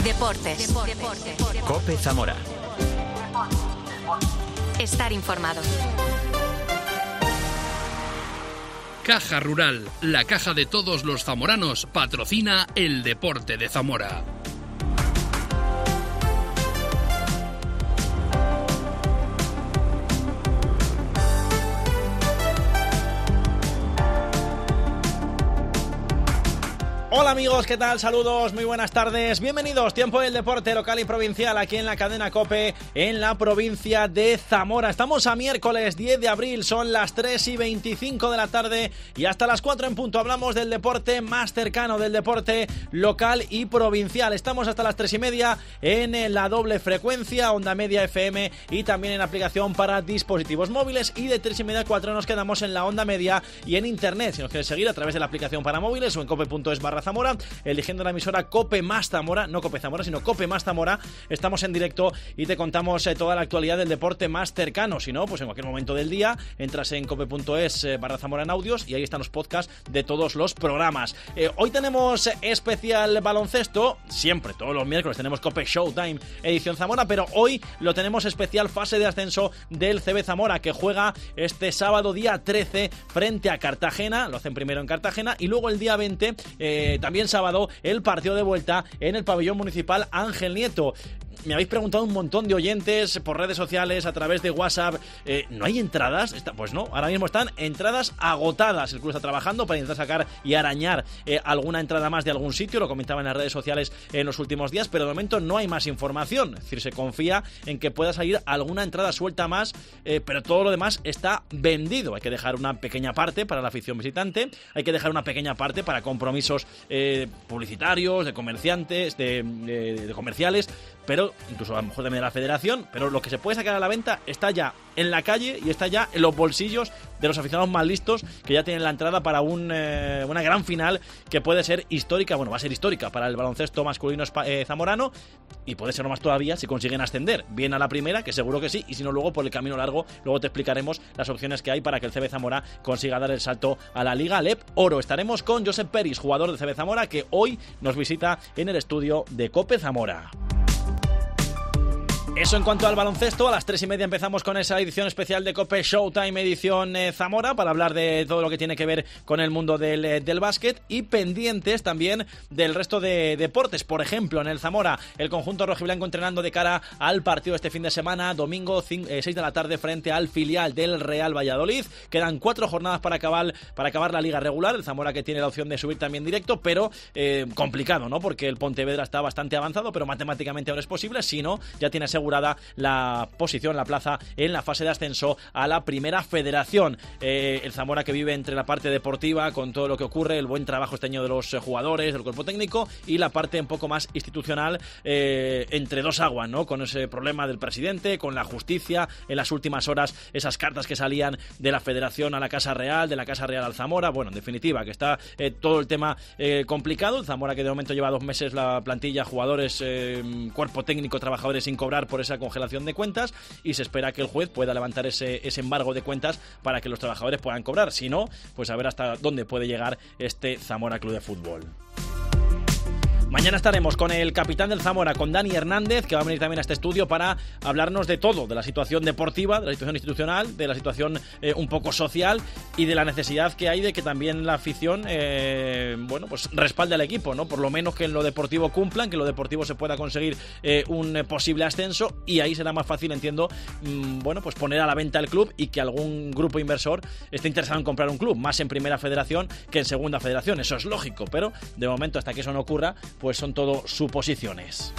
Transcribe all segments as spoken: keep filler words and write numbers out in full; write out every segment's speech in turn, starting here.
Deportes. Deportes. COPE Zamora. Estar informado. Caja Rural, la caja de todos los zamoranos, patrocina el deporte de Zamora. Hola amigos, ¿qué tal? Saludos, muy buenas tardes. Bienvenidos, tiempo del deporte local y provincial aquí en la cadena COPE en la provincia de Zamora. Estamos a miércoles diez de abril, son las tres y veinticinco de la tarde y hasta las cuatro en punto hablamos del deporte más cercano, del deporte local y provincial. Estamos hasta las tres y media en la doble frecuencia, onda media F M y también en aplicación para dispositivos móviles, y de tres y media a cuatro nos quedamos en la onda media y en internet. Si nos quieres seguir a través de la aplicación para móviles o en cope punto es barra Zamora, eligiendo la emisora COPE más Zamora, no COPE Zamora, sino COPE más Zamora, estamos en directo y te contamos eh, toda la actualidad del deporte más cercano. Si no, pues en cualquier momento del día entras en cope punto es eh, barra Zamora en audios y ahí están los podcasts de todos los programas. Eh, hoy tenemos especial baloncesto, siempre, todos los miércoles tenemos COPE Showtime edición Zamora, pero hoy lo tenemos especial fase de ascenso del C B Zamora, que juega este sábado día trece frente a Cartagena, lo hacen primero en Cartagena y luego el día veinte, eh, también sábado, el partido de vuelta en el pabellón municipal Ángel Nieto. Me habéis preguntado un montón de oyentes por redes sociales, a través de WhatsApp, eh, ¿no hay entradas? Está, pues no, ahora mismo están entradas agotadas. El club está trabajando para intentar sacar y arañar eh, alguna entrada más de algún sitio, lo comentaba en las redes sociales en los últimos días, pero de momento no hay más información. Es decir, se confía en que pueda salir alguna entrada suelta más, eh, pero todo lo demás está vendido. Hay que dejar una pequeña parte para la afición visitante, hay que dejar una pequeña parte para compromisos eh, publicitarios, de comerciantes, de, de, de comerciales, pero incluso a lo mejor también de la federación, pero lo que se puede sacar a la venta está ya en la calle y está ya en los bolsillos de los aficionados más listos, que ya tienen la entrada para un, eh, una gran final que puede ser histórica, bueno, va a ser histórica para el baloncesto masculino eh, zamorano, y puede ser más todavía si consiguen ascender bien a la primera, que seguro que sí, y si no luego por el camino largo, luego te explicaremos las opciones que hay para que el C B Zamora consiga dar el salto a la Liga Alep Oro. Estaremos con Josep Peris, jugador del C B Zamora, que hoy nos visita en el estudio de COPE Zamora. Eso en cuanto al baloncesto. A las tres y media empezamos con esa edición especial de COPE Showtime edición eh, Zamora, para hablar de todo lo que tiene que ver con el mundo del, eh, del básquet, y pendientes también del resto de deportes. Por ejemplo, en el Zamora, el conjunto rojiblanco entrenando de cara al partido este fin de semana, domingo seis de la tarde frente al filial del Real Valladolid. Quedan cuatro jornadas para acabar, para acabar la liga regular. El Zamora, que tiene la opción de subir también directo, pero eh, complicado, ¿no? Porque el Pontevedra está bastante avanzado, pero matemáticamente ahora es posible. Si no, ya tiene asegurada la posición, la plaza en la fase de ascenso a la primera federación. Eh, el Zamora, que vive entre la parte deportiva con todo lo que ocurre, el buen trabajo este año de los jugadores, del cuerpo técnico, y la parte un poco más institucional, eh, entre dos aguas, ¿no? Con ese problema del presidente, con la justicia, en las últimas horas esas cartas que salían de la federación a la Casa Real, de la Casa Real al Zamora. Bueno, en definitiva, que está eh, todo el tema eh, complicado. El Zamora, que de momento lleva dos meses la plantilla, jugadores, eh, cuerpo técnico, trabajadores sin cobrar por esa congelación de cuentas, y se espera que el juez pueda levantar ese, ese embargo de cuentas para que los trabajadores puedan cobrar. Si no, pues a ver hasta dónde puede llegar este Zamora Club de Fútbol. Mañana estaremos con el capitán del Zamora, con Dani Hernández, que va a venir también a este estudio para hablarnos de todo, de la situación deportiva, de la situación institucional, de la situación eh, un poco social, y de la necesidad que hay de que también la afición eh, bueno, pues respalde al equipo, ¿no? Por lo menos que en lo deportivo cumplan, que en lo deportivo se pueda conseguir eh, un eh, posible ascenso, y ahí será más fácil, entiendo, mmm, bueno, pues poner a la venta el club y que algún grupo inversor esté interesado en comprar un club, más en primera federación que en segunda federación. Eso es lógico, pero de momento, hasta que eso no ocurra, pues son todo suposiciones.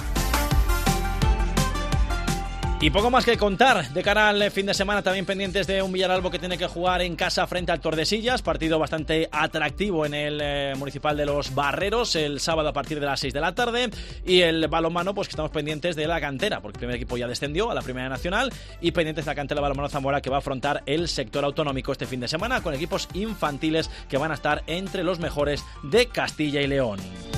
Y poco más que contar de cara al fin de semana, también pendientes de un Villaralbo que tiene que jugar en casa frente al Tordesillas, partido bastante atractivo en el eh, municipal de Los Barreros, el sábado a partir de las seis de la tarde, y el balonmano, pues que estamos pendientes de la cantera, porque el primer equipo ya descendió a la Primera Nacional, y pendientes de la cantera de balonmano Zamora, que va a afrontar el sector autonómico este fin de semana, con equipos infantiles que van a estar entre los mejores de Castilla y León.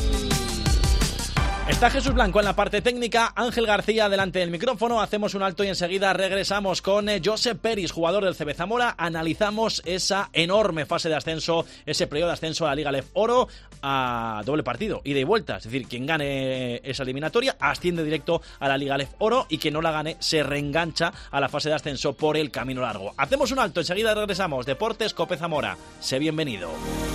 Está Jesús Blanco en la parte técnica, Ángel García delante del micrófono. Hacemos un alto y enseguida regresamos con Josep Peris, jugador del C B Zamora. Analizamos esa enorme fase de ascenso, ese periodo de ascenso a la Liga Alep Oro. a doble partido, ida y vuelta. Es decir, quien gane esa eliminatoria asciende directo a la Liga Lef Oro y quien no la gane se reengancha a la fase de ascenso por el camino largo. Hacemos un alto, enseguida regresamos. Deportes Cope Zamora. Sé bienvenido.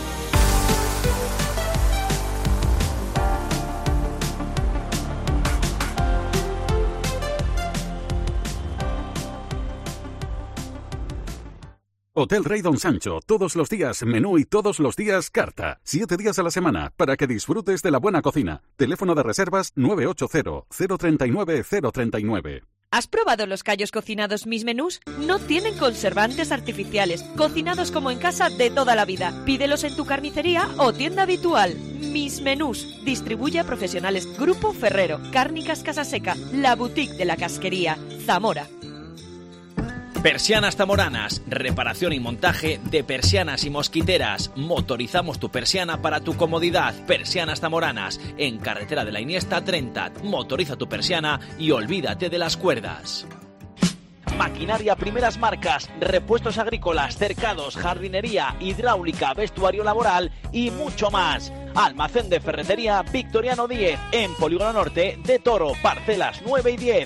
Hotel Rey Don Sancho, todos los días menú y todos los días carta. Siete días a la semana para que disfrutes de la buena cocina. Teléfono de reservas nueve ocho cero, cero tres nueve, cero tres nueve. ¿Has probado los callos cocinados Mis Menús? No tienen conservantes artificiales, cocinados como en casa de toda la vida. Pídelos en tu carnicería o tienda habitual. Mis Menús. Distribuye a profesionales Grupo Ferrero, Cárnicas Casaseca, la boutique de la casquería, Zamora. Persianas Zamoranas, reparación y montaje de persianas y mosquiteras. Motorizamos tu persiana para tu comodidad. Persianas Zamoranas, en carretera de la Iniesta treinta. Motoriza tu persiana y olvídate de las cuerdas. Maquinaria primeras marcas, repuestos agrícolas, cercados, jardinería, hidráulica, vestuario laboral y mucho más. Almacén de ferretería Victoriano diez, en Polígono Norte de Toro, parcelas nueve y diez.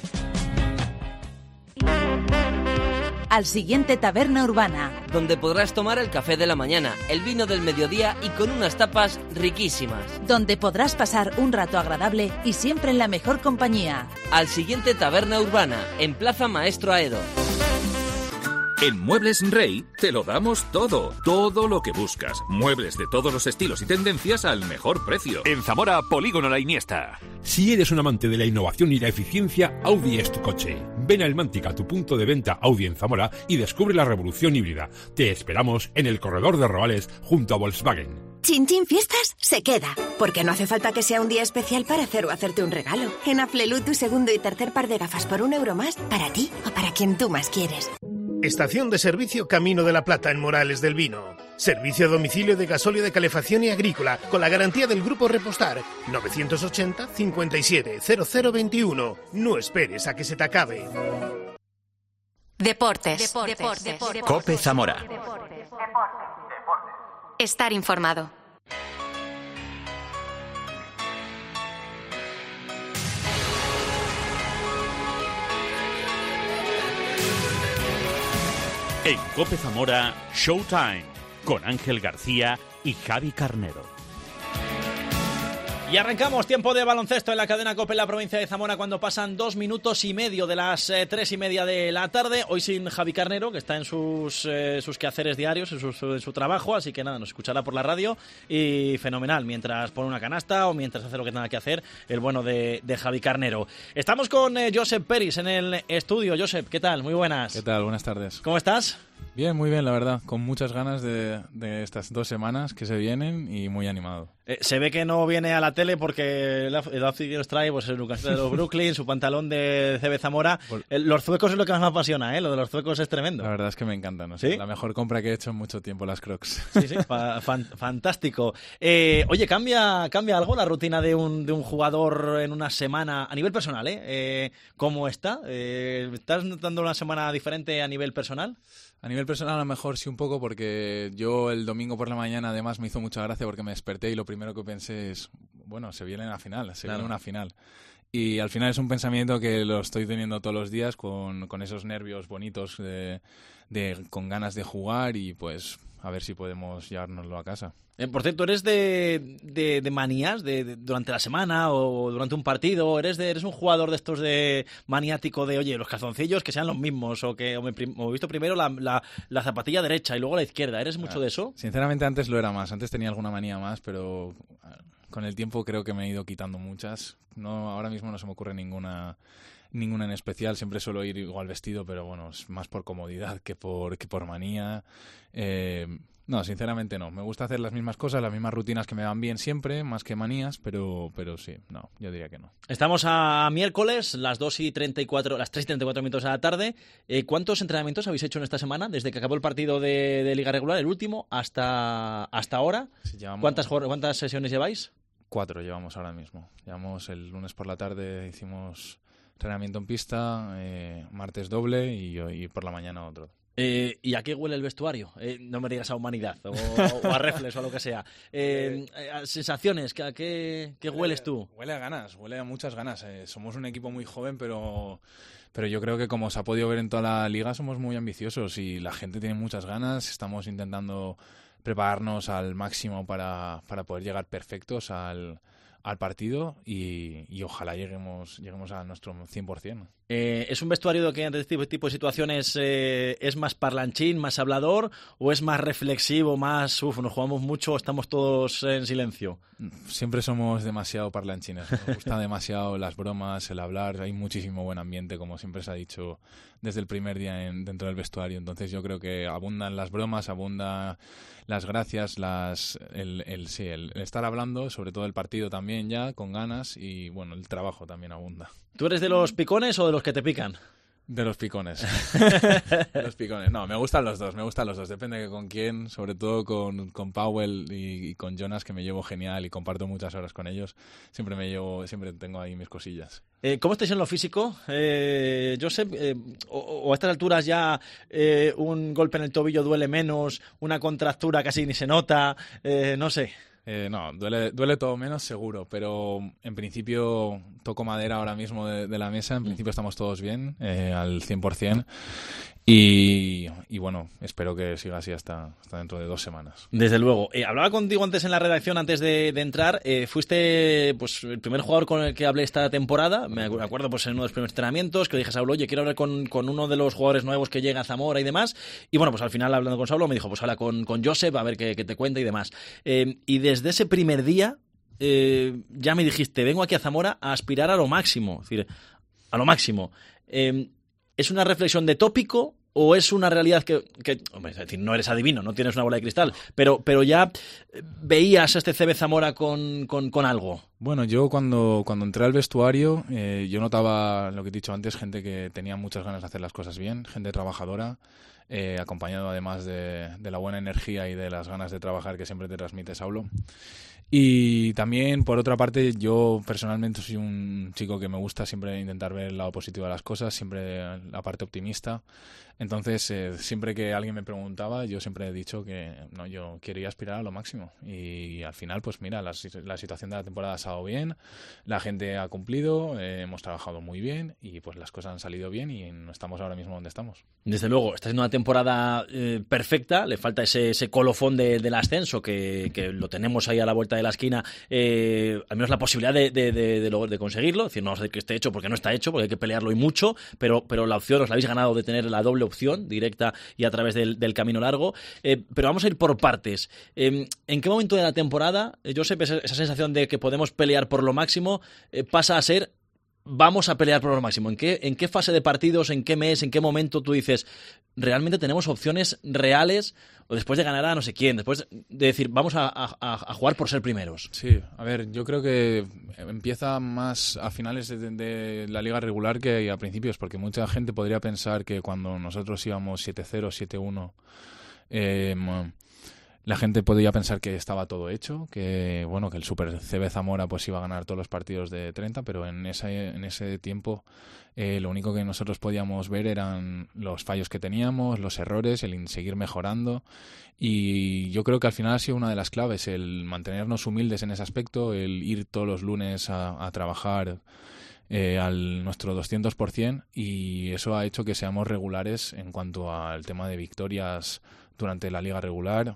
Al siguiente Taberna Urbana, donde podrás tomar el café de la mañana, el vino del mediodía y con unas tapas riquísimas. Donde podrás pasar un rato agradable y siempre en la mejor compañía. Al siguiente Taberna Urbana, en Plaza Maestro Aedo. En Muebles Rey te lo damos todo, todo lo que buscas. Muebles de todos los estilos y tendencias al mejor precio. En Zamora, Polígono La Iniesta. Si eres un amante de la innovación y la eficiencia, Audi es tu coche. Ven a Elmántica, tu punto de venta Audi en Zamora, y descubre la revolución híbrida. Te esperamos en el corredor de Roales junto a Volkswagen. Chin Chin Fiestas se queda, porque no hace falta que sea un día especial para hacer o hacerte un regalo. En Aflelu, tu segundo y tercer par de gafas por un euro más, para ti o para quien tú más quieres. Estación de servicio Camino de la Plata en Morales del Vino. Servicio a domicilio de gasóleo de calefacción y agrícola con la garantía del Grupo Repostar. novecientos ochenta, cincuenta y siete, cero cero veintiuno. No esperes a que se te acabe. Deportes. Deportes. Deportes. Deportes. Cope Zamora. Estar informado. En Cope Zamora, Showtime, con Ángel García y Javi Carnero. Y arrancamos tiempo de baloncesto en la cadena COPE en la provincia de Zamora cuando pasan dos minutos y medio de las eh, tres y media de la tarde. Hoy sin Javi Carnero, que está en sus, eh, sus quehaceres diarios, en su, su, en su trabajo, así que nada, nos escuchará por la radio y fenomenal, mientras pone una canasta o mientras hace lo que tenga que hacer el bueno de, de Javi Carnero. Estamos con eh, Josep Peris en el estudio. Josep, ¿qué tal? Muy buenas. ¿Qué tal? Buenas tardes. ¿Cómo estás? Bien, muy bien, la verdad. Con muchas ganas de, de estas dos semanas que se vienen y muy animado. Eh, se ve que no viene a la tele porque el outfit que nos trae pues, su camiseta de los Brooklyn, su pantalón de C B Zamora. Por... Eh, los zuecos es lo que más me apasiona, ¿eh? Lo de los zuecos es tremendo. La verdad es que me encantan. ¿No? ¿Sí? La mejor compra que he hecho en mucho tiempo, las Crocs. Sí, sí, fa fan fantástico. Eh, oye, ¿cambia, ¿cambia algo la rutina de un, de un jugador en una semana a nivel personal? ¿eh? Eh, ¿Cómo está? Eh, ¿Estás notando una semana diferente a nivel personal? A nivel personal a lo mejor sí un poco, porque yo el domingo por la mañana además me hizo mucha gracia porque me desperté y lo primero que pensé es, bueno, se viene la final, se claro. viene una final. Y al final es un pensamiento que lo estoy teniendo todos los días con, con esos nervios bonitos, de, de, con ganas de jugar y pues a ver si podemos llevárnoslo a casa. Eh, por cierto, ¿eres de, de, de manías de, de, durante la semana o durante un partido? ¿Eres de, eres un jugador de estos de maniático de, oye, los calzoncillos que sean los mismos o que o me, o he visto primero la, la, la zapatilla derecha y luego la izquierda? ¿Eres mucho de eso? Sinceramente antes lo era más, antes tenía alguna manía más, pero con el tiempo creo que me he ido quitando muchas. No, ahora mismo no se me ocurre ninguna... Ninguna en especial, siempre suelo ir igual vestido, pero bueno, es más por comodidad que por, que por manía. Eh, no, sinceramente no. Me gusta hacer las mismas cosas, las mismas rutinas que me van bien siempre, más que manías, pero, pero sí, no, yo diría que no. Estamos a miércoles, las dos y treinta y cuatro, las tres y treinta y cuatro minutos de la tarde. Eh, ¿Cuántos entrenamientos habéis hecho en esta semana? Desde que acabó el partido de, de Liga Regular, el último, hasta, hasta ahora. Sí, llevamos... ¿Cuántas, ¿Cuántas sesiones lleváis? Cuatro llevamos ahora mismo. Llevamos el lunes por la tarde, hicimos... entrenamiento en pista, eh, martes doble y, y por la mañana otro. Eh, ¿Y a qué huele el vestuario? Eh, no me digas a humanidad o, o a reflex o a lo que sea. Eh, eh, sensaciones, ¿a qué, qué hueles tú? Huele a ganas, huele a muchas ganas. Eh, somos un equipo muy joven, pero, pero yo creo que como se ha podido ver en toda la liga, somos muy ambiciosos y la gente tiene muchas ganas. Estamos intentando prepararnos al máximo para, para poder llegar perfectos al, al partido y, y ojalá lleguemos, lleguemos a nuestro cien por ciento. Eh, ¿Es un vestuario que ante este tipo de situaciones eh, es más parlanchín, más hablador o es más reflexivo, más, uff, nos jugamos mucho, estamos todos en silencio? Siempre somos demasiado parlanchines, nos gustan demasiado las bromas, el hablar, hay muchísimo buen ambiente, como siempre se ha dicho desde el primer día en, dentro del vestuario, entonces yo creo que abundan las bromas, abundan las gracias, las, el, el, sí, el, el estar hablando, sobre todo el partido también ya, con ganas y bueno, el trabajo también abunda. ¿Tú eres de los picones o de los que te pican? De los picones. De los picones. No, me gustan los dos, me gustan los dos. Depende de con quién, sobre todo con, con Powell y, y con Jonas, que me llevo genial y comparto muchas horas con ellos. Siempre me llevo, siempre tengo ahí mis cosillas. Eh, ¿Cómo estáis en lo físico? Eh, Josep, eh, o, o a estas alturas ya eh, un golpe en el tobillo duele menos, una contractura casi ni se nota, eh, no sé. Eh, no, duele, duele todo menos seguro, pero en principio toco madera ahora mismo de, de la mesa, en principio estamos todos bien, eh, al cien por ciento y, y bueno, espero que siga así hasta, hasta dentro de dos semanas. Desde luego. Eh, hablaba contigo antes en la redacción, antes de, de entrar, eh, fuiste pues el primer jugador con el que hablé esta temporada, me acuerdo pues en uno de los primeros entrenamientos, que le dije a Saulo, oye, quiero hablar con, con uno de los jugadores nuevos que llega a Zamora y demás, y bueno, pues al final hablando con Saulo me dijo, pues habla con, con Josep, a ver qué, qué te cuenta y demás. Eh, y desde ese primer día eh, ya me dijiste, vengo aquí a Zamora a aspirar a lo máximo, es decir, a lo máximo. Eh, ¿Es una reflexión de tópico o es una realidad que, que hombre, es decir, no eres adivino, no tienes una bola de cristal, pero, pero ya veías a este C B Zamora con, con, con algo? Bueno, yo cuando, cuando entré al vestuario, eh, yo notaba, lo que he dicho antes, gente que tenía muchas ganas de hacer las cosas bien, gente trabajadora, eh, acompañado además de, de la buena energía y de las ganas de trabajar que siempre te transmite Saulo. Y también, por otra parte, yo personalmente soy un chico que me gusta siempre intentar ver el lado positivo de las cosas, siempre la parte optimista. Entonces, eh, siempre que alguien me preguntaba, yo siempre he dicho que no, yo quería aspirar a lo máximo. Y al final, pues mira, la, la situación de la temporada ha estado bien, la gente ha cumplido, eh, hemos trabajado muy bien y pues las cosas han salido bien y no estamos ahora mismo donde estamos. Desde luego, está siendo una temporada eh, perfecta, le falta ese, ese colofón de, del ascenso que, que lo tenemos ahí a la vuelta de la esquina, eh, al menos la posibilidad de, de, de, de, lo, de conseguirlo, es decir, no vamos a decir que esté hecho porque no está hecho, porque hay que pelearlo y mucho, pero, pero la opción os la habéis ganado de tener la doble opción, directa y a través del, del camino largo, eh, pero vamos a ir por partes. Eh, ¿En qué momento de la temporada, eh, Josep, esa, esa sensación de que podemos pelear por lo máximo eh, pasa a ser vamos a pelear por lo máximo? ¿En qué, ¿En qué fase de partidos, en qué mes, en qué momento tú dices realmente tenemos opciones reales o después de ganar a no sé quién, después de decir vamos a, a, a jugar por ser primeros? Sí, a ver, yo creo que empieza más a finales de, de la liga regular que a principios, porque mucha gente podría pensar que cuando nosotros íbamos siete cero, siete uno, eh, la gente podía pensar que estaba todo hecho, que bueno, que el Super C B Zamora pues iba a ganar todos los partidos de treinta, pero en ese, en ese tiempo eh, lo único que nosotros podíamos ver eran los fallos que teníamos, los errores, el seguir mejorando, y yo creo que al final ha sido una de las claves el mantenernos humildes en ese aspecto, el ir todos los lunes a, a trabajar eh, al nuestro doscientos por ciento, y eso ha hecho que seamos regulares en cuanto al tema de victorias durante la liga regular,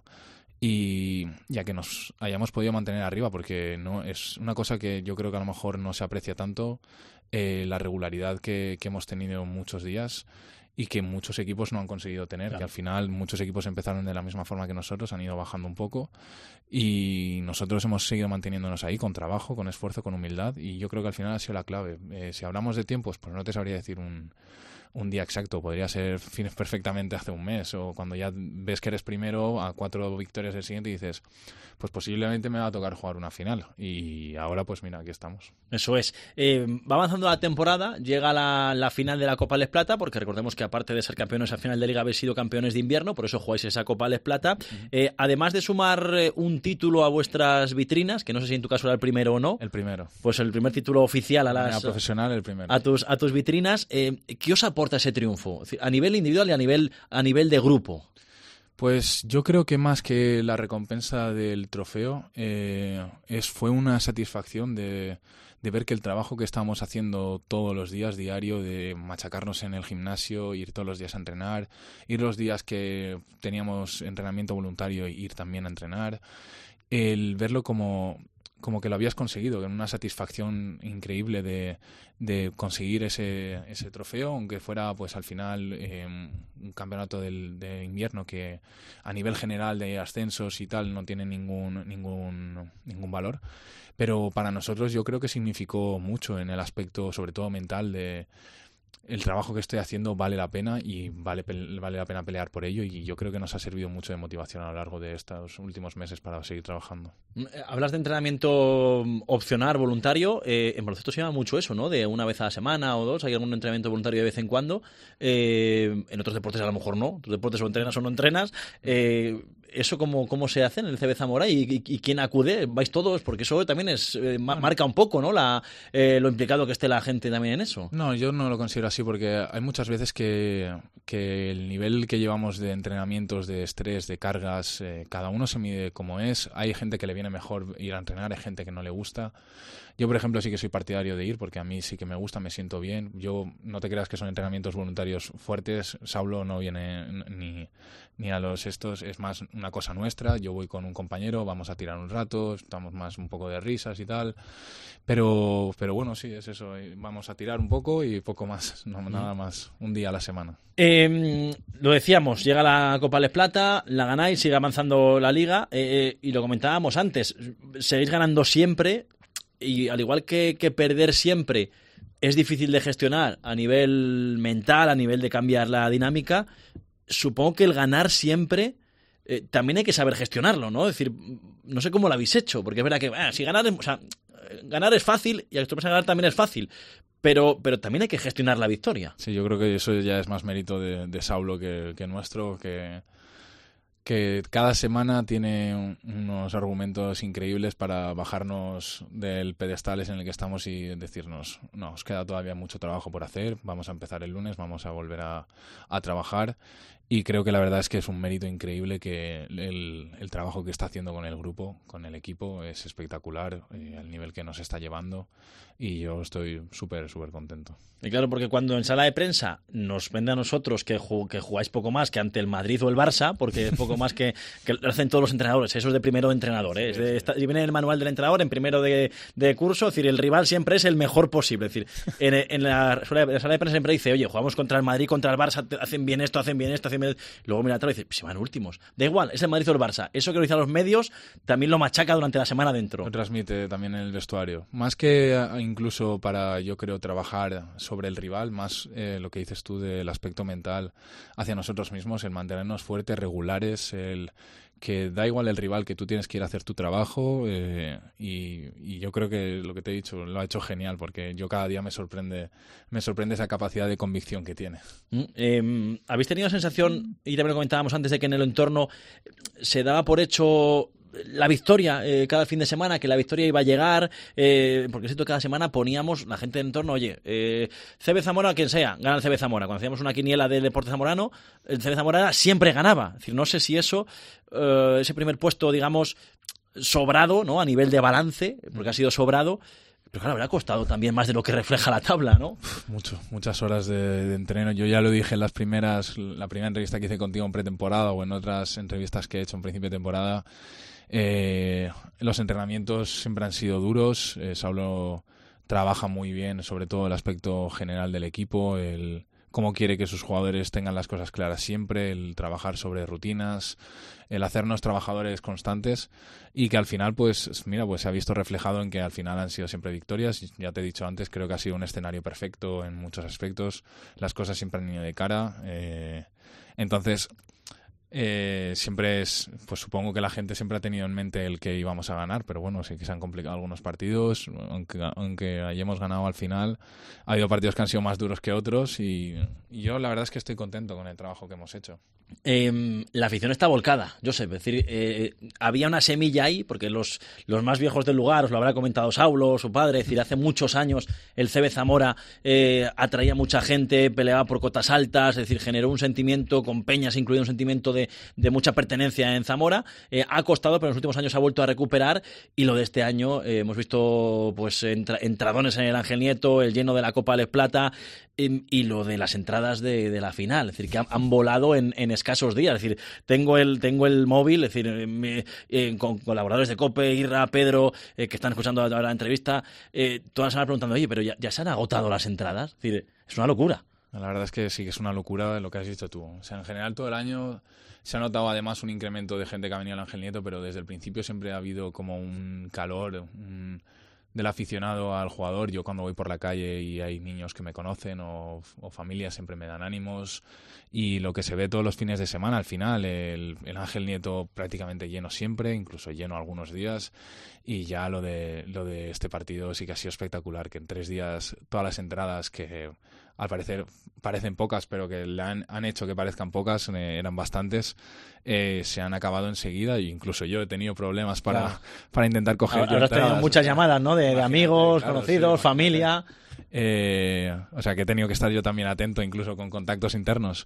y ya que nos hayamos podido mantener arriba, porque no es una cosa que yo creo que a lo mejor no se aprecia tanto, eh, la regularidad que, que hemos tenido muchos días y que muchos equipos no han conseguido tener, claro. Que al final muchos equipos empezaron de la misma forma que nosotros, han ido bajando un poco y nosotros hemos seguido manteniéndonos ahí con trabajo, con esfuerzo, con humildad, y yo creo que al final ha sido la clave. Eh, si hablamos de tiempos, pues no te sabría decir un un día exacto, podría ser perfectamente hace un mes, o cuando ya ves que eres primero a cuatro victorias del siguiente y dices, pues posiblemente me va a tocar jugar una final, y ahora pues mira, aquí estamos. Eso es. Eh, va avanzando la temporada, llega la, la final de la Copa Les Plata, porque recordemos que aparte de ser campeones al final de Liga habéis sido campeones de invierno, por eso jugáis esa Copa Les Plata. Uh-huh. Eh, además de sumar eh, un título a vuestras vitrinas, que no sé si en tu caso era el primero o no. El primero. Pues el primer título oficial a las... profesional, el primero. A tus, a tus vitrinas. Eh, ¿Qué os aporta ese triunfo? A nivel individual y a nivel, a nivel de grupo. Pues yo creo que más que la recompensa del trofeo, eh, es, fue una satisfacción de, de ver que el trabajo que estábamos haciendo todos los días, diario, de machacarnos en el gimnasio, ir todos los días a entrenar, ir los días que teníamos entrenamiento voluntario, ir también a entrenar, el verlo como... como que lo habías conseguido, una satisfacción increíble de, de conseguir ese, ese trofeo, aunque fuera pues al final eh, un campeonato del, de invierno que a nivel general de ascensos y tal no tiene ningún, ningún, ningún valor, pero para nosotros yo creo que significó mucho en el aspecto sobre todo mental de el trabajo que estoy haciendo vale la pena y vale, vale la pena pelear por ello, y yo creo que nos ha servido mucho de motivación a lo largo de estos últimos meses para seguir trabajando. Hablas de entrenamiento opcional, voluntario. Eh, en baloncesto se llama mucho eso, ¿no? De una vez a la semana o dos, hay algún entrenamiento voluntario de vez en cuando. Eh, en otros deportes a lo mejor no. Tus deportes o entrenas o no entrenas. Eh, ¿Eso cómo, cómo se hace en el C B Zamora? ¿Y, y, y quién acude? ¿Vais todos? Porque eso también es eh, marca un poco, ¿no? La, eh, lo implicado que esté la gente también en eso. No, yo no lo considero así porque hay muchas veces que, que el nivel que llevamos de entrenamientos, de estrés, de cargas, eh, cada uno se mide como es. Hay gente que le viene mejor ir a entrenar, hay gente que no le gusta. Yo, por ejemplo, sí que soy partidario de ir porque a mí sí que me gusta, me siento bien. Yo, no te creas que son entrenamientos voluntarios fuertes. Saulo no viene ni, ni a los estos, es más una cosa nuestra. Yo voy con un compañero, vamos a tirar un rato, estamos más un poco de risas y tal. Pero, pero bueno, sí, es eso. Vamos a tirar un poco y poco más, no, nada más, un día a la semana. Eh, lo decíamos, llega la Copa Les Plata, la ganáis, sigue avanzando la Liga eh, y lo comentábamos antes, seguís ganando siempre. Y al igual que, que perder siempre es difícil de gestionar a nivel mental, a nivel de cambiar la dinámica, supongo que el ganar siempre eh, también hay que saber gestionarlo, ¿no? Es decir, no sé cómo lo habéis hecho, porque es verdad que eh, si ganar, o sea, ganar es fácil y acostumbrarse a ganar también es fácil, pero, pero también hay que gestionar la victoria. Sí, yo creo que eso ya es más mérito de, de Saulo que, que nuestro, que... que cada semana tiene un, unos argumentos increíbles para bajarnos del pedestal en el que estamos y decirnos, no, os queda todavía mucho trabajo por hacer, vamos a empezar el lunes, vamos a volver a, a trabajar, y creo que la verdad es que es un mérito increíble que el, el trabajo que está haciendo con el grupo, con el equipo, es espectacular, eh, al nivel que nos está llevando, y yo estoy súper, súper contento. Y claro, porque cuando en sala de prensa nos vende a nosotros que, jug- que jugáis poco más que ante el Madrid o el Barça, porque es poco más que, que lo hacen todos los entrenadores, eso es de primero de entrenador, ¿eh? Es de, está, viene el manual del entrenador en primero de, de curso, es decir, el rival siempre es el mejor posible, es decir, en, en, la, en la sala de prensa siempre dice, oye, jugamos contra el Madrid, contra el Barça, hacen bien esto, hacen bien esto, hacen bien... Luego mira atrás y dice, si van últimos, da igual, es el Madrid o el Barça, eso que lo dicen los medios también lo machaca durante la semana dentro. Lo transmite también en el vestuario, más que incluso para, yo creo, trabajar sobre el rival, más Eh, lo que dices tú del aspecto mental hacia nosotros mismos, el mantenernos fuertes, regulares, el que da igual el rival, que tú tienes que ir a hacer tu trabajo eh, y, y yo creo que lo que te he dicho lo ha hecho genial, porque yo cada día me sorprende me sorprende esa capacidad de convicción que tiene. Eh, ¿Habéis tenido la sensación, y también lo comentábamos antes, de que en el entorno se daba por hecho la victoria eh, cada fin de semana, que la victoria iba a llegar, eh, porque siento que cada semana poníamos la gente en torno, oye, eh, C B Zamora, quien sea, gana el C B Zamora. Cuando hacíamos una quiniela del deporte zamorano, el C B Zamora siempre ganaba. Es decir, no sé si eso, eh, ese primer puesto, digamos, sobrado, ¿no? A nivel de balance, porque ha sido sobrado, pero claro, habrá costado también más de lo que refleja la tabla, ¿no? Mucho, muchas horas de, de entreno. Yo ya lo dije en las primeras, la primera entrevista que hice contigo en pretemporada o en otras entrevistas que he hecho en principio de temporada. Eh, los entrenamientos siempre han sido duros. eh, Saulo trabaja muy bien, sobre todo el aspecto general del equipo, el cómo quiere que sus jugadores tengan las cosas claras siempre, el trabajar sobre rutinas, el hacernos trabajadores constantes, y que al final pues mira pues se ha visto reflejado en que al final han sido siempre victorias. Ya te he dicho antes, creo que ha sido un escenario perfecto en muchos aspectos, las cosas siempre han ido de cara, eh, entonces Eh, siempre es, pues supongo que la gente siempre ha tenido en mente el que íbamos a ganar, pero bueno, sí que se han complicado algunos partidos, aunque, aunque hayamos ganado al final, ha habido partidos que han sido más duros que otros y, y yo la verdad es que estoy contento con el trabajo que hemos hecho. Eh, la afición está volcada, Josep, es decir, eh, había una semilla ahí, porque los, los más viejos del lugar, os lo habrá comentado Saulo, su padre, es decir, hace muchos años el C B Zamora eh, atraía mucha gente, peleaba por cotas altas, es decir, generó un sentimiento, con Peñas incluido, un sentimiento de, de mucha pertenencia en Zamora, eh, ha costado, pero en los últimos años ha vuelto a recuperar, y lo de este año eh, hemos visto pues entra, entradones en el Ángel Nieto, el lleno de la Copa Les Plata, eh, y lo de las entradas de, de la final, es decir, que han, han volado en, en escasos días, es decir, tengo el tengo el móvil, es decir, me, eh, con colaboradores de COPE, Irra, Pedro, eh, que están escuchando ahora la entrevista, eh, todas se van preguntando, oye, pero ya, ya se han agotado las entradas, es decir, es una locura. La verdad es que sí que es una locura lo que has dicho tú. O sea, en general todo el año se ha notado además un incremento de gente que ha venido al Ángel Nieto, pero desde el principio siempre ha habido como un calor un, del aficionado al jugador. Yo cuando voy por la calle y hay niños que me conocen o, o familias siempre me dan ánimos, y lo que se ve todos los fines de semana al final, el, el Ángel Nieto prácticamente lleno siempre, incluso lleno algunos días, y ya lo de, lo de este partido sí que ha sido espectacular, que en tres días todas las entradas que al parecer parecen pocas, pero que le han, han hecho que parezcan pocas, eh, eran bastantes, eh, se han acabado enseguida, e incluso yo he tenido problemas para, claro. para intentar coger ahora, ahora has tenido muchas llamadas, ¿no? De, de amigos, claro, conocidos, sí, familia. Eh, o sea que he tenido que estar yo también atento, incluso con contactos internos.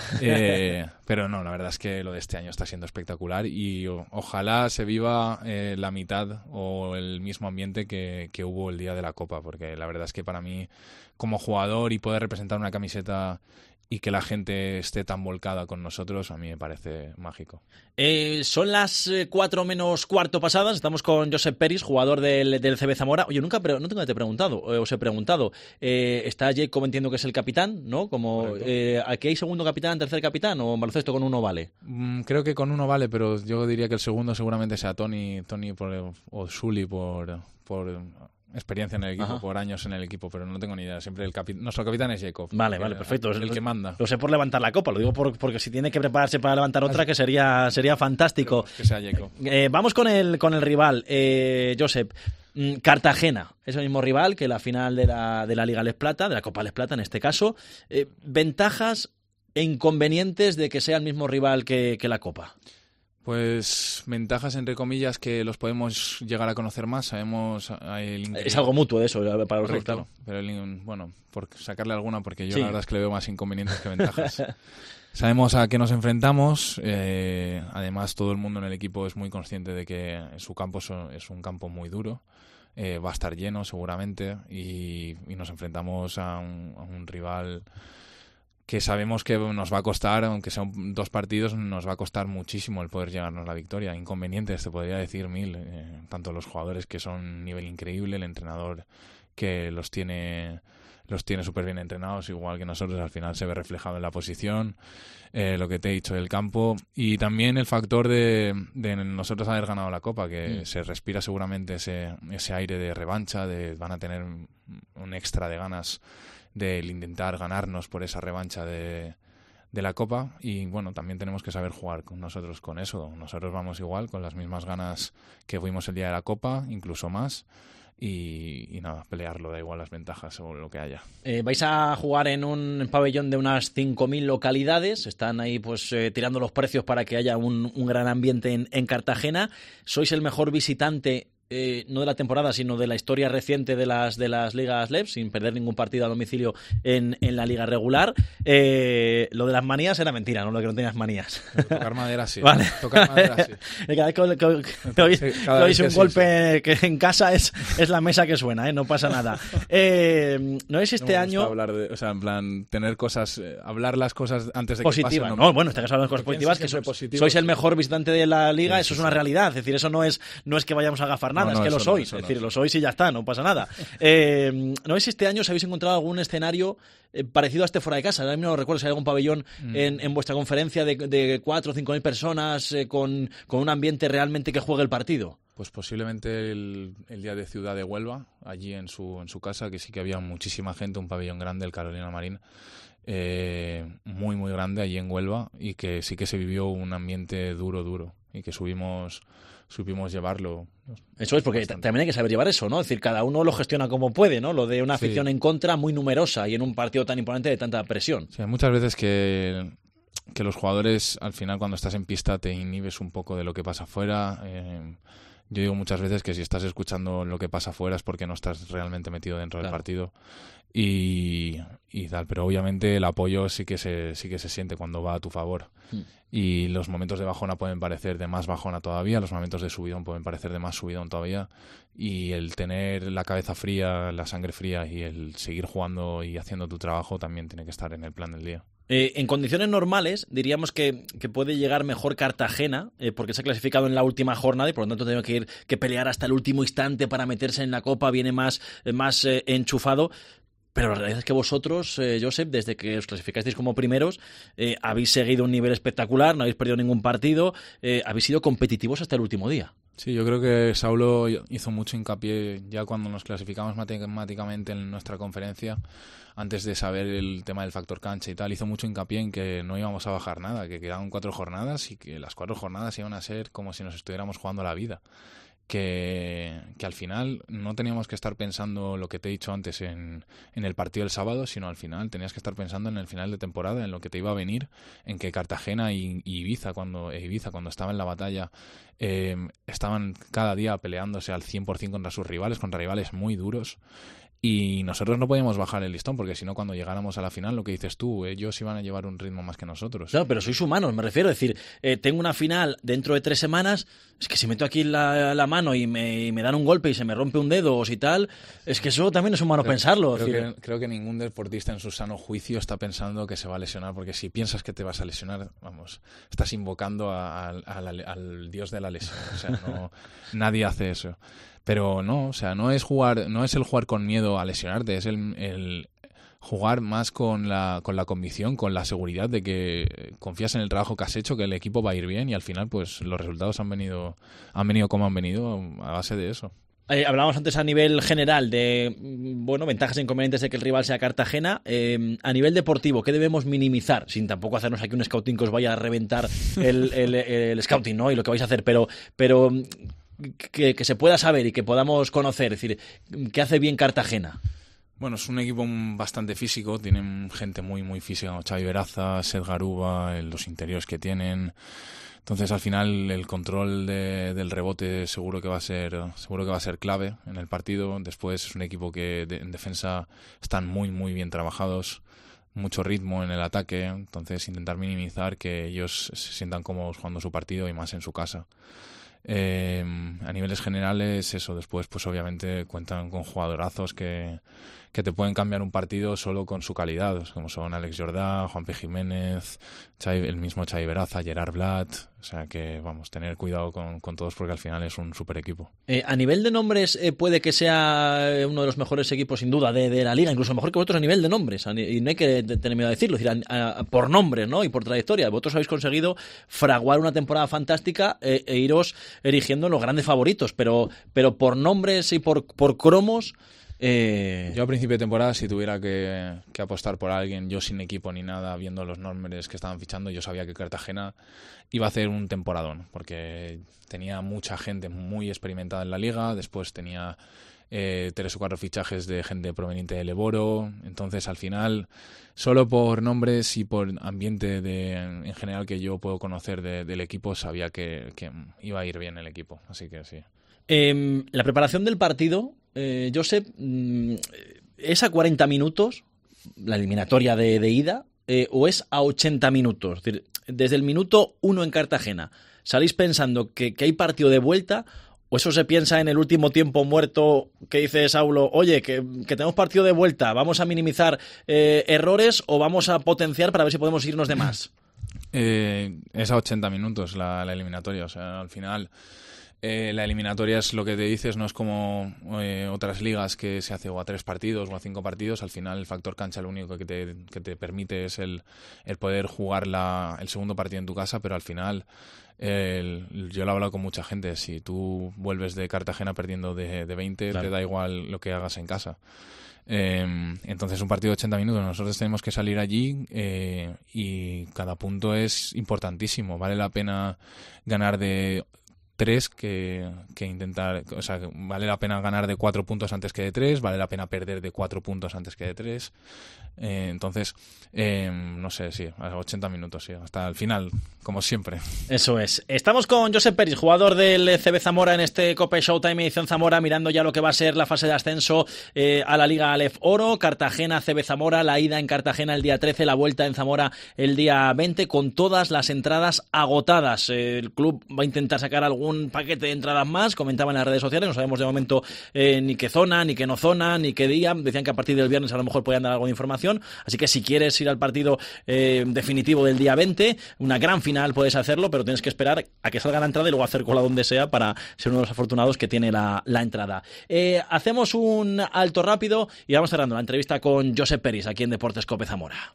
Eh, pero no, la verdad es que lo de este año está siendo espectacular, y o, ojalá se viva eh, la mitad o el mismo ambiente que, que hubo el día de la Copa, porque la verdad es que para mí, como jugador, y poder representar una camiseta y que la gente esté tan volcada con nosotros, a mí me parece mágico. Eh, son las cuatro menos cuarto pasadas, estamos con Josep Peris, jugador del, del C B Zamora. Oye, nunca no tengo que te he preguntado, eh, os he preguntado, eh, está Jacob, entiendo que es el capitán, ¿no? Como eh, ¿aquí hay segundo capitán, tercer capitán, o en baloncesto con uno vale? Mm, creo que con uno vale, pero yo diría que el segundo seguramente sea Tony, Tony por, o Sully por... por experiencia en el equipo, Ajá. por años en el equipo, pero no tengo ni idea. Siempre el capi- nuestro capitán es Jacob. Vale, vale, perfecto. El, el que manda. Lo sé por levantar la copa, lo digo por, porque si tiene que prepararse para levantar otra, que sería sería fantástico. Que sea Jacob. Eh, vamos con el con el rival, eh, Josep. Mm, Cartagena, es el mismo rival que la final de la, de la Liga Les Plata, de la Copa Les Plata en este caso. Eh, ventajas e inconvenientes de que sea el mismo rival que, que la Copa. Pues ventajas entre comillas que los podemos llegar a conocer más, sabemos el es algo mutuo de eso para los Correcto, claro. Pero el, bueno, por sacarle alguna, porque yo sí. la verdad es que le veo más inconvenientes que ventajas. Sabemos a qué nos enfrentamos, eh, además todo el mundo en el equipo es muy consciente de que su campo es un campo muy duro, eh, va a estar lleno seguramente, y, y nos enfrentamos a un, a un rival que sabemos que nos va a costar, aunque sean dos partidos, nos va a costar muchísimo el poder llevarnos la victoria. Inconvenientes, te podría decir mil, eh, tanto los jugadores, que son un nivel increíble, el entrenador que los tiene los tiene súper bien entrenados, igual que nosotros, al final se ve reflejado en la posición, eh, lo que te he dicho del campo, y también el factor de, de nosotros haber ganado la Copa, que mm. se respira seguramente ese, ese aire de revancha, de van a tener un extra de ganas del intentar ganarnos por esa revancha de, de la Copa, y bueno, también tenemos que saber jugar con nosotros con eso. Nosotros vamos igual, con las mismas ganas que fuimos el día de la Copa, incluso más, y, y nada, pelearlo, da igual las ventajas o lo que haya. Eh, vais a jugar en un pabellón de unas cinco mil localidades, están ahí pues eh, tirando los precios para que haya un, un gran ambiente en, en Cartagena. Sois el mejor visitante, Eh, no de la temporada, sino de la historia reciente de las de las ligas L E P, sin perder ningún partido a domicilio en, en la liga regular. Eh, lo de las manías era mentira, ¿no? Lo de que no tenías manías. Pero tocar madera sí. Vale. Tocar madera sí. Cada vez que, que, que oís, sí, que oís un que golpe sí, sí. que en casa es, es la mesa que suena, ¿eh? No pasa nada. Eh, no es este no año... hablar de, o sea, en plan, tener cosas, eh, hablar las cosas antes de positivas, que pasen. No, no, bueno, estás hablando de cosas positivas, que sois, sois el mejor visitante de la liga, sí, eso sí, es una sí. realidad. Es decir, eso no es, no es que vayamos a gafar nada, no, no, es que lo sois. No, es decir, no, lo sois y ya está, no pasa nada. Eh, ¿No es si este año os habéis encontrado algún escenario eh, parecido a este fuera de casa? A mí no lo recuerdo, si hay algún pabellón mm. en, en vuestra conferencia de, de cuatro o cinco mil personas eh, con, con un ambiente realmente que juegue el partido. Pues posiblemente el, el día de Ciudad de Huelva, allí en su, en su casa, que sí que había muchísima gente, un pabellón grande, el Carolina Marín. eh, muy, muy grande allí en Huelva y que sí que se vivió un ambiente duro, duro y que subimos... supimos llevarlo. Eso es, porque bastante. También hay que saber llevar eso, ¿no? Es decir, cada uno lo gestiona como puede, ¿no? Lo de una afición sí. en contra muy numerosa y en un partido tan importante de tanta presión. Sí, hay muchas veces que, que los jugadores, al final, cuando estás en pista, te inhibes un poco de lo que pasa afuera. Eh, yo digo muchas veces que si estás escuchando lo que pasa afuera es porque no estás realmente metido dentro claro. del partido. Y, y tal, pero obviamente el apoyo sí que se sí que se siente cuando va a tu favor. Mm. Y los momentos de bajona pueden parecer de más bajona todavía, los momentos de subidón pueden parecer de más subidón todavía, y el tener la cabeza fría, la sangre fría y el seguir jugando y haciendo tu trabajo también tiene que estar en el plan del día. Eh, en condiciones normales diríamos que, que puede llegar mejor Cartagena eh, porque se ha clasificado en la última jornada y por lo tanto tiene que ir que pelear hasta el último instante para meterse en la Copa, viene más, eh, más eh, enchufado. Pero la realidad es que vosotros, eh, Josep, desde que os clasificasteis como primeros, eh, habéis seguido un nivel espectacular, no habéis perdido ningún partido, eh, habéis sido competitivos hasta el último día. Sí, yo creo que Saulo hizo mucho hincapié ya cuando nos clasificamos matemáticamente en nuestra conferencia, antes de saber el tema del factor cancha y tal, hizo mucho hincapié en que no íbamos a bajar nada, que quedaban cuatro jornadas y que las cuatro jornadas iban a ser como si nos estuviéramos jugando la vida. Que, que al final no teníamos que estar pensando lo que te he dicho antes en, en el partido del sábado, sino al final tenías que estar pensando en el final de temporada, en lo que te iba a venir, en que Cartagena y, y Ibiza, cuando Ibiza cuando estaba en la batalla, eh, estaban cada día peleándose al cien por ciento contra sus rivales, contra rivales muy duros. Y nosotros no podíamos bajar el listón, porque si no, cuando llegáramos a la final, lo que dices tú, ellos iban a llevar un ritmo más que nosotros. Claro, pero sois humanos, me refiero. Es decir, eh, tengo una final dentro de tres semanas, es que si meto aquí la, la mano y me, y me dan un golpe y se me rompe un dedo o si tal, es que eso también es humano creo, pensarlo. Creo, decir, que, creo que ningún deportista en su sano juicio está pensando que se va a lesionar, porque si piensas que te vas a lesionar, vamos, estás invocando a, a, a la, al dios de la lesión. O sea, no, nadie hace eso. Pero no, o sea, no es jugar, no es el jugar con miedo a lesionarte, es el, el jugar más con la, con la convicción, con la seguridad de que confías en el trabajo que has hecho, que el equipo va a ir bien y al final pues los resultados han venido, han venido como han venido a base de eso. Eh, hablábamos antes a nivel general de bueno ventajas e inconvenientes de que el rival sea Cartagena. Eh, a nivel deportivo, ¿qué debemos minimizar? Sin tampoco hacernos aquí un scouting que os vaya a reventar el, el, el, el scouting, ¿no? Y lo que vais a hacer, pero... pero Que, que se pueda saber y que podamos conocer, es decir, ¿qué hace bien Cartagena? Bueno, es un equipo bastante físico, tienen gente muy muy física, Xavi Veraza, Seth Garuba, los interiores que tienen. Entonces, al final, el control de, del rebote seguro que va a ser seguro que va a ser clave en el partido. Después es un equipo que de, en defensa están muy muy bien trabajados, mucho ritmo en el ataque, entonces intentar minimizar que ellos se sientan cómodos jugando su partido y más en su casa. Eh, a niveles generales, eso después pues obviamente cuentan con jugadorazos que, que te pueden cambiar un partido solo con su calidad, como son Alex Jordá, Juanpe Jiménez, Xavi, el mismo Xavi Veraza, Gerard Blatt, o sea que vamos, tener cuidado con, con todos porque al final es un super equipo. Eh, a nivel de nombres eh, puede que sea uno de los mejores equipos sin duda de, de la liga, incluso mejor que vosotros a nivel de nombres, y no hay que tener miedo a decirlo, es decir, a, a, por nombres, ¿no? Y por trayectoria, vosotros habéis conseguido fraguar una temporada fantástica eh, e iros erigiendo en los grandes favoritos, pero, pero por nombres y por, por cromos. Eh... Yo a principio de temporada, si tuviera que, que apostar por alguien, yo sin equipo ni nada, viendo los nombres que estaban fichando, yo sabía que Cartagena iba a hacer un temporadón, porque tenía mucha gente muy experimentada en la liga, después tenía eh, tres o cuatro fichajes de gente proveniente del Eboro, entonces al final, solo por nombres y por ambiente de, en general que yo puedo conocer de, del equipo, sabía que, que iba a ir bien el equipo, así que sí. Eh, la preparación del partido, eh, Josep, ¿es a cuarenta minutos la eliminatoria de, de ida eh, o es a ochenta minutos? Es decir, desde el minuto uno en Cartagena, ¿salís pensando que, que hay partido de vuelta o eso se piensa en el último tiempo muerto que dice Saulo, oye, que, que tenemos partido de vuelta, vamos a minimizar eh, errores o vamos a potenciar para ver si podemos irnos de más? Eh, es a ochenta minutos la, la eliminatoria, o sea, al final... Eh, la eliminatoria es lo que te dices, no es como eh, otras ligas que se hace o a tres partidos o a cinco partidos. Al final el factor cancha lo único que te, que te permite es el, el poder jugar la, el segundo partido en tu casa, pero al final el, yo lo he hablado con mucha gente, si tú vuelves de Cartagena perdiendo de, de veinte, claro, te da igual lo que hagas en casa. Eh, entonces un partido de ochenta minutos, nosotros tenemos que salir allí eh, y cada punto es importantísimo. Vale la pena ganar de tres que, que intentar, o sea, vale la pena ganar de cuatro puntos antes que de tres, vale la pena perder de cuatro puntos antes que de tres. Eh, entonces, eh, no sé, sí, a ochenta minutos, sí, hasta el final, como siempre. Eso es. Estamos con Josep Peris, jugador del C B Zamora en este Cope Showtime edición Zamora, mirando ya lo que va a ser la fase de ascenso eh, a la Liga Aleph Oro, Cartagena, C B Zamora, la ida en Cartagena el día trece, la vuelta en Zamora el día veinte, con todas las entradas agotadas. Eh, el club va a intentar sacar algún paquete de entradas más, comentaban en las redes sociales, no sabemos de momento eh, ni qué zona, ni qué no zona, ni qué día, decían que a partir del viernes a lo mejor podían dar algo de información. Así que si quieres ir al partido eh, definitivo del día veinte, una gran final, puedes hacerlo, pero tienes que esperar a que salga la entrada y luego hacer cola donde sea para ser uno de los afortunados que tiene la, la entrada. Eh, hacemos un alto rápido y vamos cerrando la entrevista con Josep Peris aquí en Deportes Cope Zamora.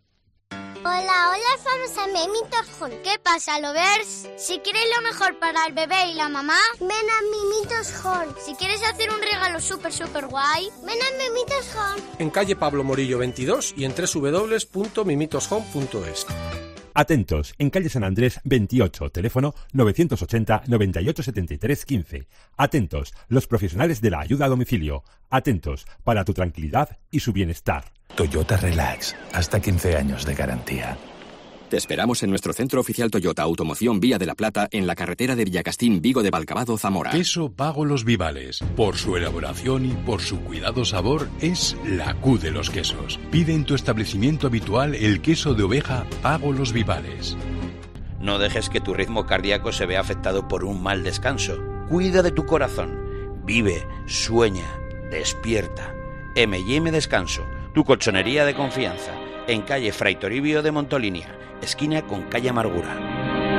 Hola, hola, somos a Mimitos Hall. ¿Qué pasa, Lovers? Si quieres lo mejor para el bebé y la mamá, ven a Mimitos Hall. Si quieres hacer un regalo súper, súper guay, ven a Mimitos Hall. En calle Pablo Morillo veintidós y en doble u doble u doble u punto mimitos home punto es. Atentos, en calle San Andrés veintiocho, teléfono novecientos ochenta, noventa y ocho, setenta y tres, quince. Atentos, los profesionales de la ayuda a domicilio. Atentos, para tu tranquilidad y su bienestar. Toyota Relax, hasta quince años de garantía. Te esperamos en nuestro centro oficial Toyota Automoción Vía de la Plata, en la carretera de Villacastín, Vigo de Valcabado, Zamora. Queso Pago Los Vivales. Por su elaboración y por su cuidado sabor, es la Q de los quesos. Pide en tu establecimiento habitual el queso de oveja Pago Los Vivales. No dejes que tu ritmo cardíaco se vea afectado por un mal descanso. Cuida de tu corazón. Vive, sueña, despierta. eme y eme Descanso, tu colchonería de confianza. En calle Fray Toribio de Montolinia, esquina con calle Amargura.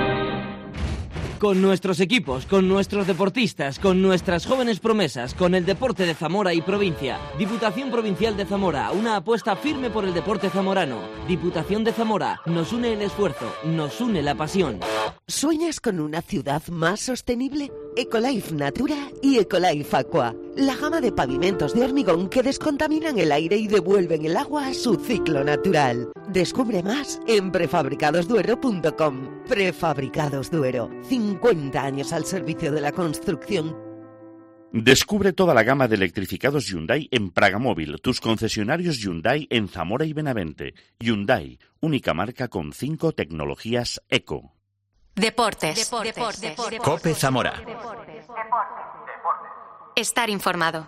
Con nuestros equipos, con nuestros deportistas, con nuestras jóvenes promesas, con el deporte de Zamora y provincia. Diputación Provincial de Zamora, una apuesta firme por el deporte zamorano. Diputación de Zamora, nos une el esfuerzo, nos une la pasión. ¿Sueñas con una ciudad más sostenible? Ecolife Natura y Ecolife Aqua. La gama de pavimentos de hormigón que descontaminan el aire y devuelven el agua a su ciclo natural. Descubre más en prefabricados duero punto com. Prefabricados Duero, cincuenta años al servicio de la construcción. Descubre toda la gama de electrificados Hyundai en Pragamóvil, tus concesionarios Hyundai en Zamora y Benavente. Hyundai, única marca con cinco tecnologías eco. Deportes. Deportes. Deportes. Deportes. Cope Zamora. Estar informado.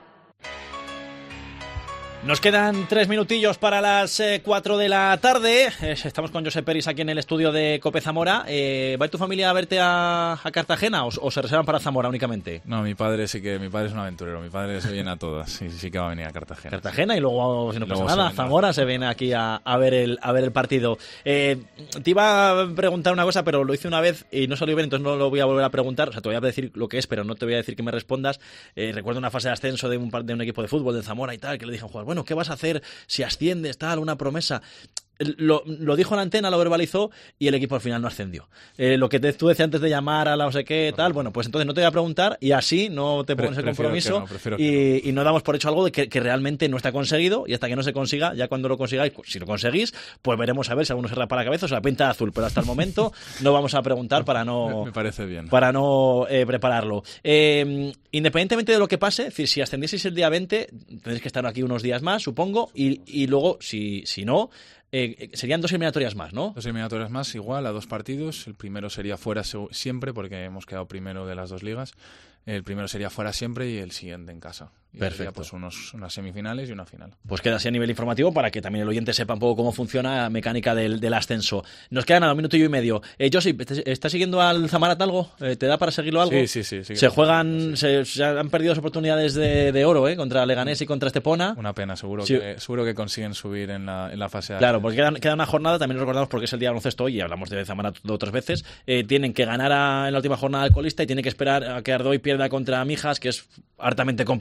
Nos quedan tres minutillos para las eh, cuatro de la tarde. Eh, estamos con Josep Peris aquí en el estudio de Cope Zamora. Eh, ¿Va tu familia a verte a, a Cartagena o, o se reservan para Zamora únicamente? No, mi padre sí que mi padre es un aventurero. Mi padre se viene a todas. Sí, sí que va a venir a Cartagena. Cartagena, sí. Y luego, si no pasa luego nada, se Zamora se viene aquí a, a ver el a ver el partido. Eh, te iba a preguntar una cosa, pero lo hice una vez y no salió bien, entonces no lo voy a volver a preguntar. O sea, te voy a decir lo que es, pero no te voy a decir que me respondas. Eh, recuerdo una fase de ascenso de un, de un equipo de fútbol de Zamora y tal, que le dije a jugar, bueno, ¿qué vas a hacer si asciendes, tal, una promesa? Lo, lo dijo en la antena, lo verbalizó y el equipo al final no ascendió. Eh, lo que te, tú decías antes de llamar a la no sé qué, tal, bueno, pues entonces no te voy a preguntar y así no te pones el compromiso no, y, no. y no damos por hecho algo de que, que realmente no está conseguido y hasta que no se consiga, ya cuando lo consigáis, si lo conseguís, pues veremos a ver si alguno se rapa la cabeza o se la pinta azul, pero hasta el momento no vamos a preguntar para no... Me parece bien. Para no eh, prepararlo. Eh, independientemente de lo que pase, si, si ascendieseis el día veinte, tendréis que estar aquí unos días más, supongo, y, y luego, si, si no... Eh, serían dos eliminatorias más, ¿no? Dos eliminatorias más, igual, a dos partidos. El primero sería fuera siempre, porque hemos quedado primero de las dos ligas. El primero sería fuera siempre y el siguiente en casa. Y perfecto. Sería, pues unos, unas semifinales y una final. Pues queda así a nivel informativo para que también el oyente sepa un poco cómo funciona la mecánica del, del ascenso. Nos quedan a un minuto y medio. Eh, Josip, ¿estás siguiendo al Zamora algo? ¿Te da para seguirlo algo? Sí, sí, sí. sí se juegan, sí. se, se han perdido las oportunidades de, de oro, ¿eh? Contra Leganés y contra Estepona. Una pena, seguro, sí. que, seguro que consiguen subir en la, en la fase. Claro, porque queda, queda una jornada, también recordamos porque es el día de baloncesto y hablamos de Zamora otras veces. Eh, tienen que ganar a, en la última jornada al colista y tienen que esperar a que Ardoy pierda contra Mijas, que es hartamente complicado,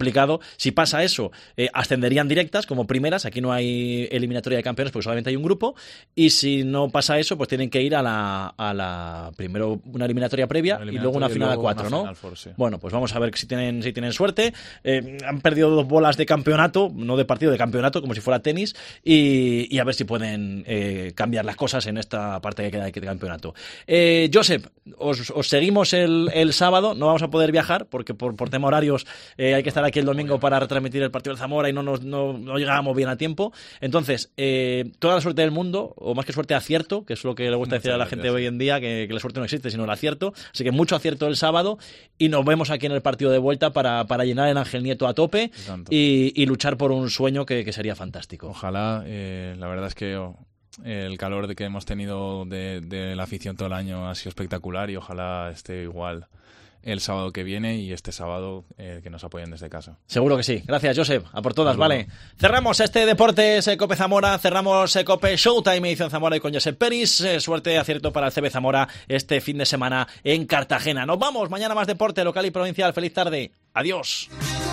Si pasa eso, eh, ascenderían directas como primeras. Aquí no hay eliminatoria de campeones porque solamente hay un grupo. Y si no pasa eso, pues tienen que ir a la, a la primero una eliminatoria previa una eliminatoria y luego una final a cuatro, ¿no? Final four, sí. Bueno, pues vamos a ver si tienen, si tienen suerte. Eh, han perdido dos bolas de campeonato, no de partido, de campeonato, como si fuera tenis, y, y a ver si pueden eh, cambiar las cosas en esta parte que queda de campeonato. Eh, Josep, os, os seguimos el, el sábado. No vamos a poder viajar porque por, por tema horarios eh, hay que estar aquí el domingo para retransmitir el partido del Zamora y no, nos, no, no llegábamos bien a tiempo. Entonces, eh, toda la suerte del mundo, o más que suerte, acierto, que es lo que le gusta decir a la gente hoy en día, que, que la suerte no existe, sino el acierto. Así que mucho acierto el sábado y nos vemos aquí en el partido de vuelta para, para llenar el Ángel Nieto a tope y, y luchar por un sueño que, que sería fantástico. Ojalá, eh, la verdad es que oh, el calor de que hemos tenido de, de la afición todo el año ha sido espectacular y ojalá esté igual el sábado que viene y este sábado eh, que nos apoyen desde casa. Seguro que sí. Gracias, Josep. A por todas, vale. Cerramos este Deportes eh, Cope Zamora, cerramos eh, Cope Showtime edición Zamora y con Josep Peris. Eh, suerte, acierto para el C B Zamora este fin de semana en Cartagena. Nos vamos. Mañana más deporte local y provincial. Feliz tarde. Adiós.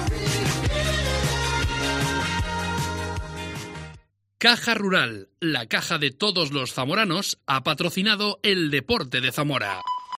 Caja Rural, la caja de todos los zamoranos, ha patrocinado el Deporte de Zamora.